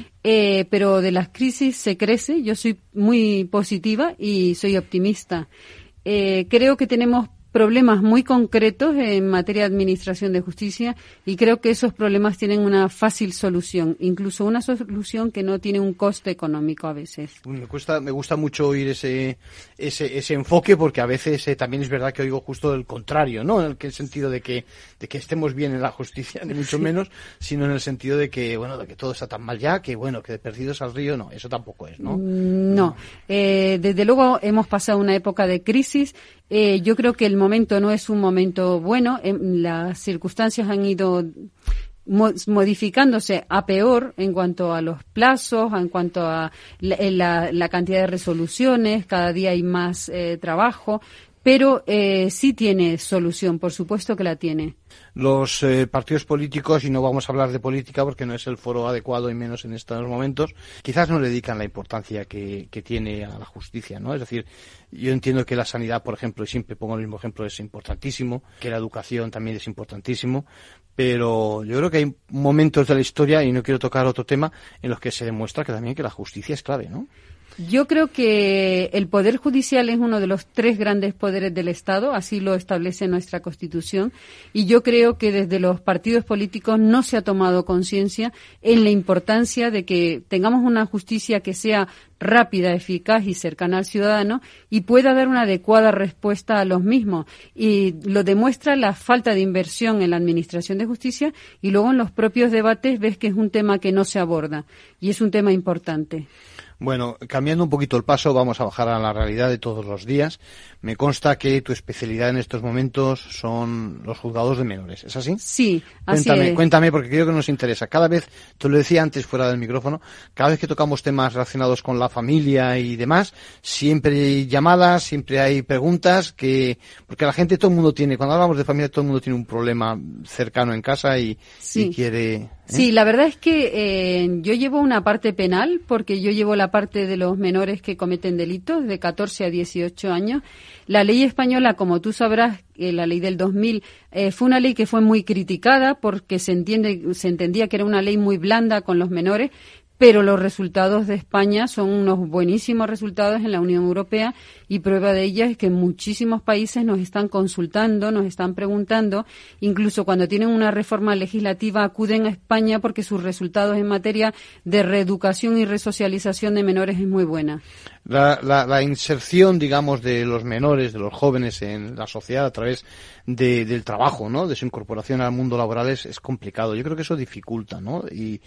pero de las crisis se crece. Yo soy muy positiva y soy optimista. Creo que tenemos problemas muy concretos en materia de administración de justicia y creo que esos problemas tienen una fácil solución, incluso una solución que no tiene un coste económico a veces. Me gusta mucho oír ese enfoque porque a veces también es verdad que oigo justo el contrario, no en el sentido de que estemos bien en la justicia, ni mucho menos, sino en el sentido de que todo está tan mal ya, que de perdidos al río, no, eso tampoco es, ¿no? No, desde luego hemos pasado una época de crisis. Yo creo que el momento no es un momento bueno. Las circunstancias han ido modificándose a peor en cuanto a los plazos, en cuanto a la cantidad de resoluciones. Cada día hay más trabajo, pero sí tiene solución, por supuesto que la tiene. Los partidos políticos, y no vamos a hablar de política porque no es el foro adecuado y menos en estos momentos, quizás no le dedican la importancia que tiene a la justicia, ¿no? Es decir, yo entiendo que la sanidad, por ejemplo, y siempre pongo el mismo ejemplo, es importantísimo, que la educación también es importantísimo, pero yo creo que hay momentos de la historia, y no quiero tocar otro tema, en los que se demuestra que también que la justicia es clave, ¿no? Yo creo que el Poder Judicial es uno de los 3 grandes poderes del Estado, así lo establece nuestra Constitución, y yo creo que desde los partidos políticos no se ha tomado conciencia en la importancia de que tengamos una justicia que sea rápida, eficaz y cercana al ciudadano y pueda dar una adecuada respuesta a los mismos. Y lo demuestra la falta de inversión en la administración de justicia y luego en los propios debates ves que es un tema que no se aborda y es un tema importante. Bueno, cambiando un poquito el paso, vamos a bajar a la realidad de todos los días. Me consta que tu especialidad en estos momentos son los juzgados de menores, ¿es así? Sí, así es. Cuéntame, porque creo que nos interesa. Cada vez, te lo decía antes fuera del micrófono, cada vez que tocamos temas relacionados con la familia y demás, siempre hay llamadas, siempre hay preguntas, porque la gente, todo el mundo tiene, cuando hablamos de familia, todo el mundo tiene un problema cercano en casa y quiere... Sí, la verdad es que yo llevo una parte penal, porque yo llevo la parte de los menores que cometen delitos de 14 a 18 años. La ley española, como tú sabrás, la ley del 2000, fue una ley que fue muy criticada porque se entendía que era una ley muy blanda con los menores, pero los resultados de España son unos buenísimos resultados en la Unión Europea, y prueba de ello es que muchísimos países nos están consultando, nos están preguntando, incluso cuando tienen una reforma legislativa acuden a España porque sus resultados en materia de reeducación y resocialización de menores es muy buena. La inserción, digamos, de los menores, de los jóvenes en la sociedad a través del trabajo, ¿no? De su incorporación al mundo laboral es complicado. Yo creo que eso dificulta, ¿no?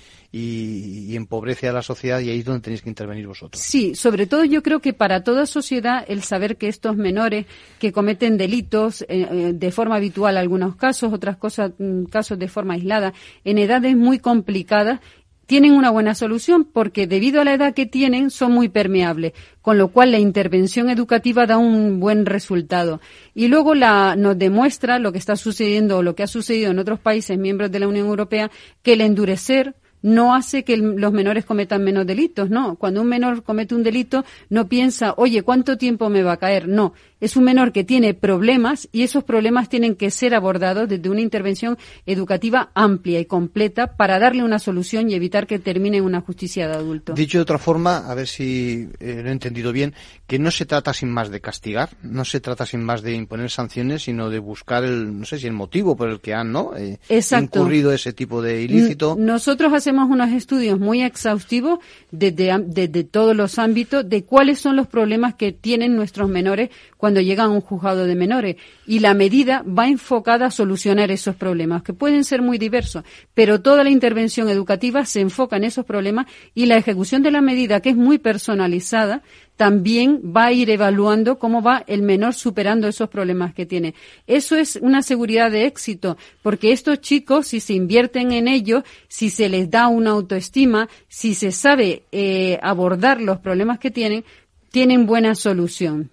Y empobrece a la sociedad, y ahí es donde tenéis que intervenir vosotros. Sí, sobre todo yo creo que para toda sociedad el saber que estos menores que cometen delitos de forma habitual, algunos casos, casos de forma aislada, en edades muy complicadas, tienen una buena solución porque debido a la edad que tienen son muy permeables, con lo cual la intervención educativa da un buen resultado. Y luego nos demuestra lo que está sucediendo o lo que ha sucedido en otros países miembros de la Unión Europea, que el endurecer no hace que los menores cometan menos delitos, no. Cuando un menor comete un delito no piensa, oye, ¿cuánto tiempo me va a caer? No. Es un menor que tiene problemas y esos problemas tienen que ser abordados desde una intervención educativa amplia y completa para darle una solución y evitar que termine en una justicia de adulto. Dicho de otra forma, a ver si lo he entendido bien, que no se trata sin más de castigar, no se trata sin más de imponer sanciones, sino de buscar el motivo por el que han incurrido ese tipo de ilícito. Nosotros hacemos unos estudios muy exhaustivos desde todos los ámbitos de cuáles son los problemas que tienen nuestros menores cuando llegan a un juzgado de menores, y la medida va enfocada a solucionar esos problemas, que pueden ser muy diversos, pero toda la intervención educativa se enfoca en esos problemas, y la ejecución de la medida, que es muy personalizada, también va a ir evaluando cómo va el menor superando esos problemas que tiene. Eso es una seguridad de éxito, porque estos chicos, si se invierten en ello, si se les da una autoestima, si se sabe abordar los problemas que tienen buena solución.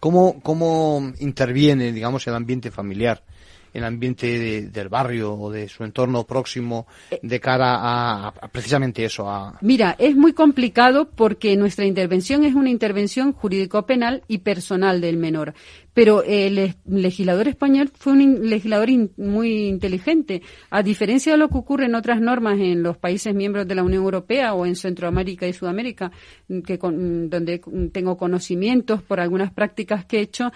¿Cómo interviene, digamos, el ambiente familiar, el ambiente del barrio o de su entorno próximo de cara a precisamente eso? Mira, es muy complicado porque nuestra intervención es una intervención jurídico-penal y personal del menor. Pero el legislador español fue un legislador muy inteligente. A diferencia de lo que ocurre en otras normas en los países miembros de la Unión Europea o en Centroamérica y Sudamérica, donde tengo conocimientos por algunas prácticas que he hecho,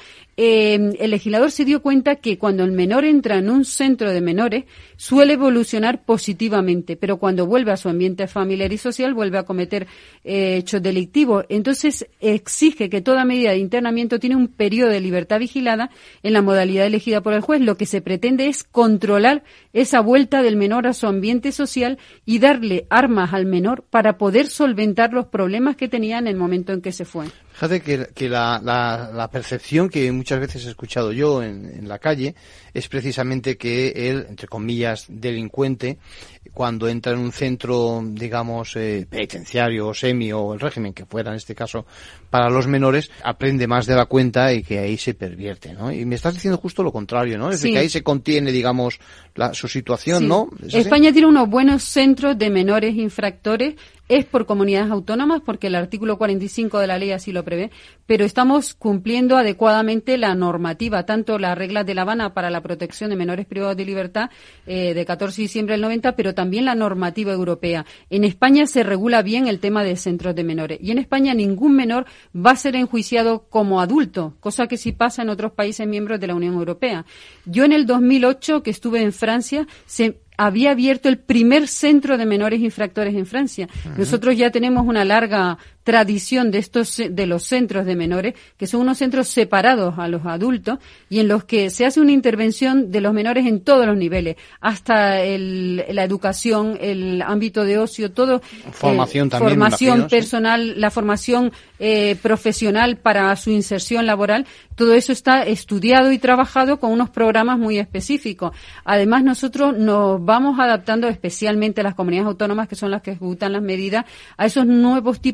el legislador se dio cuenta que cuando el menor entra en un centro de menores suele evolucionar positivamente, pero cuando vuelve a su ambiente familiar y social vuelve a cometer hechos delictivos. Entonces exige que toda medida de internamiento tiene un periodo de libertad vigilada en la modalidad elegida por el juez. Lo que se pretende es controlar esa vuelta del menor a su ambiente social y darle armas al menor para poder solventar los problemas que tenía en el momento en que se fue. Fíjate que la percepción que muchas veces he escuchado yo en la calle es precisamente que el, entre comillas, delincuente, cuando entra en un centro, digamos, penitenciario o semi o el régimen que fuera en este caso para los menores, aprende más de la cuenta y que ahí se pervierte, ¿no? Y me estás diciendo justo lo contrario, ¿no? Es decir, que ahí se contiene, digamos, su situación, ¿no? España tiene unos buenos centros de menores infractores. Es por comunidades autónomas, porque el artículo 45 de la ley así lo prevé, pero estamos cumpliendo adecuadamente la normativa, tanto las reglas de La Habana para la protección de menores privados de libertad de 14 de diciembre del 90, pero también la normativa europea. En España se regula bien el tema de centros de menores, y en España ningún menor va a ser enjuiciado como adulto, cosa que sí pasa en otros países miembros de la Unión Europea. Yo en el 2008, que estuve en Francia, había abierto el primer centro de menores infractores en Francia. Nosotros ya tenemos una larga tradición de los centros de menores, que son unos centros separados a los adultos y en los que se hace una intervención de los menores en todos los niveles, hasta la educación, el ámbito de ocio, todo. Formación también. Formación personal, la formación profesional para su inserción laboral, todo eso está estudiado y trabajado con unos programas muy específicos. Además, nosotros nos vamos adaptando especialmente a las comunidades autónomas, que son las que ejecutan las medidas, a esos nuevos tipos de delitos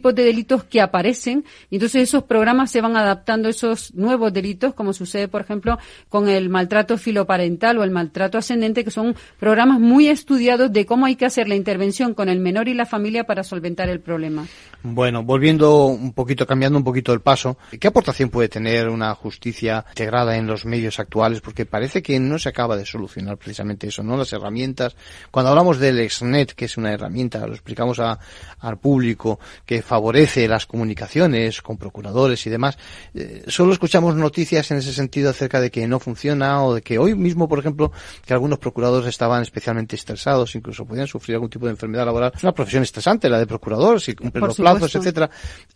delitos que aparecen, y entonces esos programas se van adaptando a esos nuevos delitos, como sucede, por ejemplo, con el maltrato filoparental o el maltrato ascendente, que son programas muy estudiados de cómo hay que hacer la intervención con el menor y la familia para solventar el problema. Bueno, volviendo un poquito, cambiando un poquito el paso, ¿qué aportación puede tener una justicia integrada en los medios actuales? Porque parece que no se acaba de solucionar precisamente eso, ¿no? Las herramientas. Cuando hablamos del Exnet, que es una herramienta, lo explicamos al público, que favorece las comunicaciones con procuradores y demás, solo escuchamos noticias en ese sentido acerca de que no funciona, o de que hoy mismo, por ejemplo, que algunos procuradores estaban especialmente estresados, incluso podían sufrir algún tipo de enfermedad laboral. Es una profesión estresante la de procurador, si cumplen los plazos, etcétera.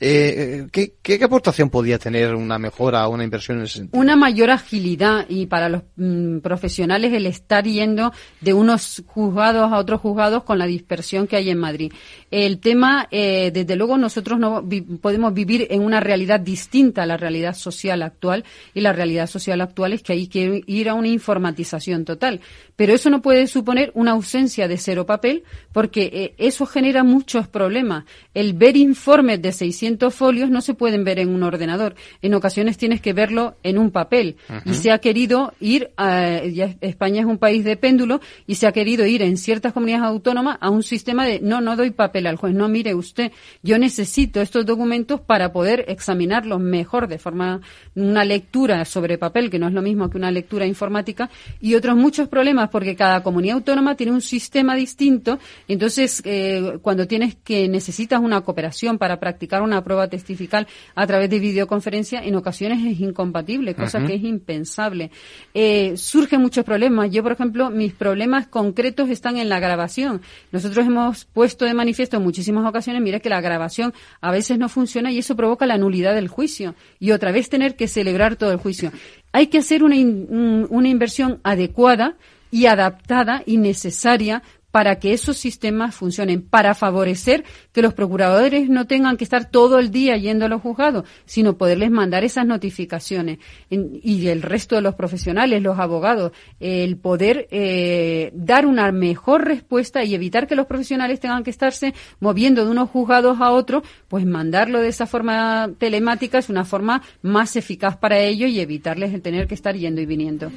¿Qué aportación podría tener una mejora o una inversión en ese sentido? Una mayor agilidad, y para los profesionales el estar yendo de unos juzgados a otros juzgados con la dispersión que hay en Madrid. El tema, desde luego, nosotros no podemos vivir en una realidad distinta a la realidad social actual, y la realidad social actual es que hay que ir a una informatización total. Pero eso no puede suponer una ausencia de cero papel, porque eso genera muchos problemas. El ver informes de 600 folios no se pueden ver en un ordenador. En ocasiones tienes que verlo en un papel. Uh-huh. Y se ha querido ir ya España es un país de péndulo, y se ha querido ir en ciertas comunidades autónomas a un sistema de no doy papel al juez. No, mire usted, yo necesito estos documentos para poder examinarlos mejor de forma, una lectura sobre papel, que no es lo mismo que una lectura informática, y otros muchos problemas, porque cada comunidad autónoma tiene un sistema distinto. Entonces, cuando necesitas una cooperación para practicar una prueba testifical a través de videoconferencia, en ocasiones es incompatible, cosa que es impensable. Surgen muchos problemas. Yo, por ejemplo, mis problemas concretos están en la grabación. Nosotros hemos puesto de manifiesto en muchísimas ocasiones, mire, que la grabación a veces no funciona, y eso provoca la nulidad del juicio, y otra vez tener que celebrar todo el juicio. Hay que hacer una inversión adecuada y adaptada y necesaria para que esos sistemas funcionen, para favorecer que los procuradores no tengan que estar todo el día yendo a los juzgados, sino poderles mandar esas notificaciones. Y el resto de los profesionales, los abogados, el poder dar una mejor respuesta y evitar que los profesionales tengan que estarse moviendo de unos juzgados a otros, pues mandarlo de esa forma telemática es una forma más eficaz para ellos, y evitarles el tener que estar yendo y viniendo.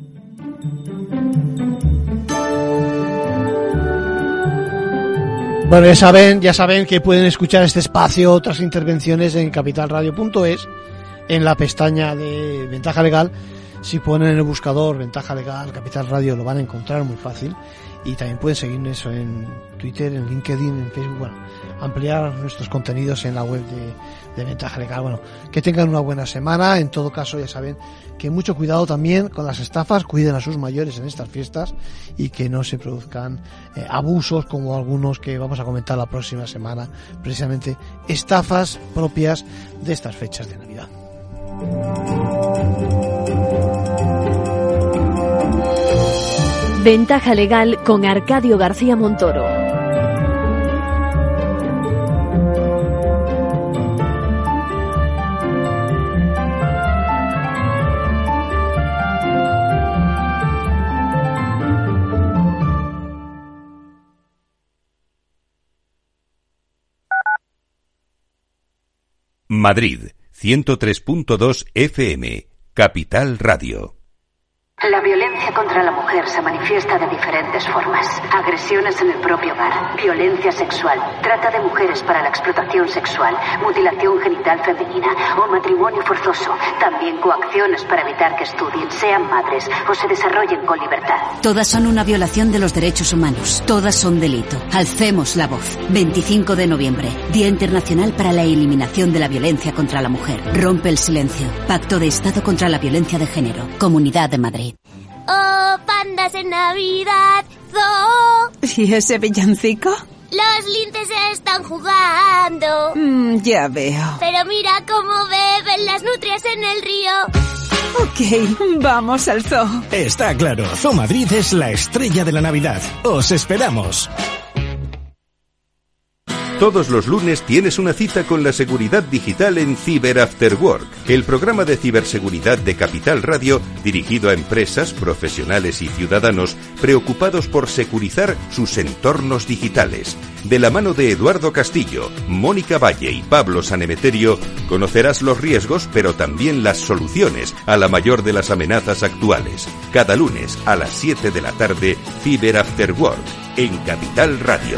Bueno, ya saben que pueden escuchar este espacio, otras intervenciones en capitalradio.es, en la pestaña de Ventaja Legal. Si ponen en el buscador Ventaja Legal, Capital Radio, lo van a encontrar muy fácil. Y también pueden seguirnos en Twitter, en LinkedIn, en Facebook. Bueno, ampliar nuestros contenidos en la web de Ventaja Legal. Bueno, que tengan una buena semana. En todo caso, ya saben que mucho cuidado también con las estafas, cuiden a sus mayores en estas fiestas, y que no se produzcan abusos como algunos que vamos a comentar la próxima semana, precisamente estafas propias de estas fechas de Navidad. Ventaja Legal con Arcadio García Montoro. Madrid, 103.2 FM, Capital Radio. La violencia contra la mujer se manifiesta de diferentes formas. Agresiones en el propio hogar, violencia sexual, trata de mujeres para la explotación sexual, mutilación genital femenina o matrimonio forzoso. También coacciones para evitar que estudien, sean madres o se desarrollen con libertad. Todas son una violación de los derechos humanos. Todas son delito. Alcemos la voz. 25 de noviembre, Día Internacional para la Eliminación de la Violencia contra la Mujer. Rompe el silencio. Pacto de Estado contra la Violencia de Género. Comunidad de Madrid. ¡Oh, pandas en Navidad! ¡Zoo! ¿Y ese villancico? Los linces están jugando. Ya veo. Pero mira cómo beben las nutrias en el río. Ok, vamos al zoo. Está claro, Zoo Madrid es la estrella de la Navidad. ¡Os esperamos! Todos los lunes tienes una cita con la seguridad digital en Cyber After Work, el programa de ciberseguridad de Capital Radio dirigido a empresas, profesionales y ciudadanos preocupados por securizar sus entornos digitales. De la mano de Eduardo Castillo, Mónica Valle y Pablo Sanemeterio, conocerás los riesgos pero también las soluciones a la mayor de las amenazas actuales. Cada lunes a las 7 de la tarde, Cyber After Work, en Capital Radio.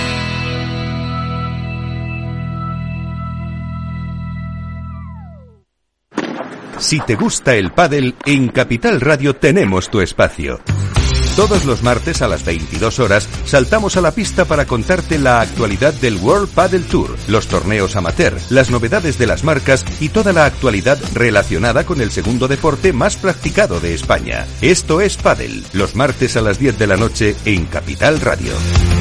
Si te gusta el pádel, en Capital Radio tenemos tu espacio. Todos los martes a las 22 horas saltamos a la pista para contarte la actualidad del World Padel Tour, los torneos amateur, las novedades de las marcas y toda la actualidad relacionada con el segundo deporte más practicado de España. Esto es Padel, los martes a las 10 de la noche en Capital Radio.